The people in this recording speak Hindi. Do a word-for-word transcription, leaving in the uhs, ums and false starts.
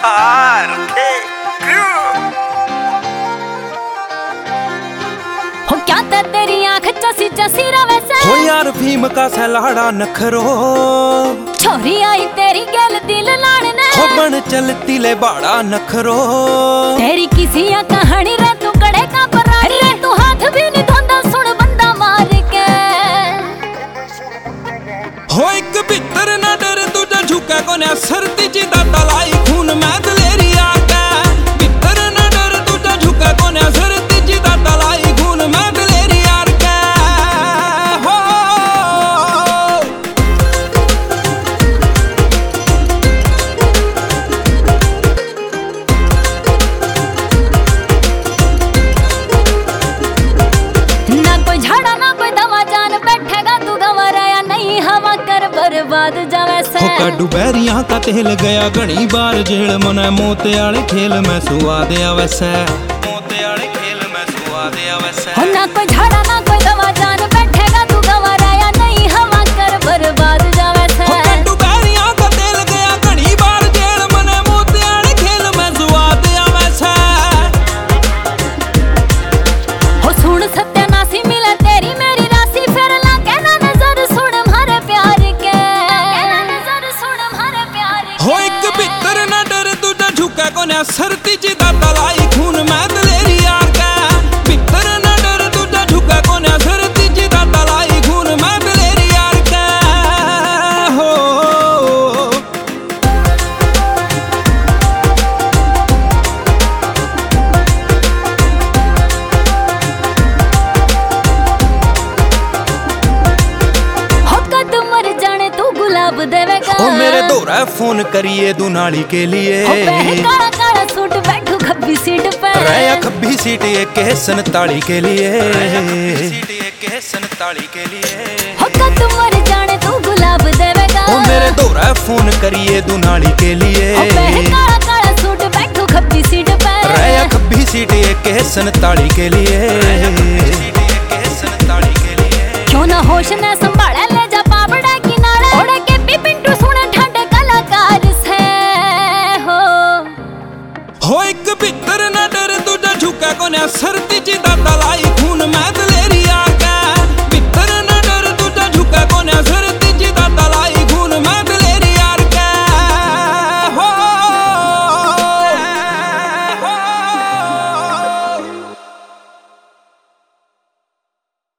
आर ए क्यू हो क्या ते तेरी आँख चसी चसी रवे से हो यार भीम का सलाड़ा नखरो छोरी आई तेरी गल दिल लाड़ने हो बन चलती ले बाड़ा नखरो तेरी किसी या कहानी रे तू कड़े का परा रे तू हाथ भी नहीं धोंदा सुन बंदा मार के हो एक भीतर ना डर तुझा झुका कोने सर्दी जी दा तलाई खून में दलेरी आके भीतर ना डर तुझा झुका कोने सर्दी जी दा तलाई खून में दलेरी आके हो ना कोई झाड़ा ना कोई दवा जान बैठेगा तू गंवारा या नहीं हवा कर बर्बाद जावे से हो काडू बैरियां का तेल गया घनी बार जेल मने मोते आले खेल में सुआद आवे से मोते आले खेल में सुआद आवे से हो ना कोई झाड़ा ना कोई दवा जान बैठेगा तू गंवारा या नहीं हवा कर बर्बाद जावे से हो काडू बैरियां का तेल गया घनी बार जेल मने मोते आले खेल में सुआद आवे से हो सुन सत्यानाशी मिले तेरी मेरी राशि फिर लागे ना नजर सुन हमारे प्यार के नजर सुन हमारे प्यार के हो एक भीतर ना डर तुझा झुका कोने सर्दी जी दा तलाई खून में दलेरी यार का भीतर ना डर तुझा झुका कोने सर्दी जी दा तलाई खून में दलेरी यार का हो हो कद मर जाने तू गुलाब देवेगा ओ मेरे दोरा फोन करिए दुनाली के लिए हो पहले काला काला सूट बैठू खब्बी सीट पे रया खब्बी सीट एक है सनताली के लिए सीट एक है सनताली के लिए हो कद मर जाने तू गुलाब देवेगा ओ मेरे दोरा फोन करिए दुनाली के लिए हो पहले काला काला सूट बैठू खब्बी सीट पे रया खब्बी सीट एक है सनताली के लिए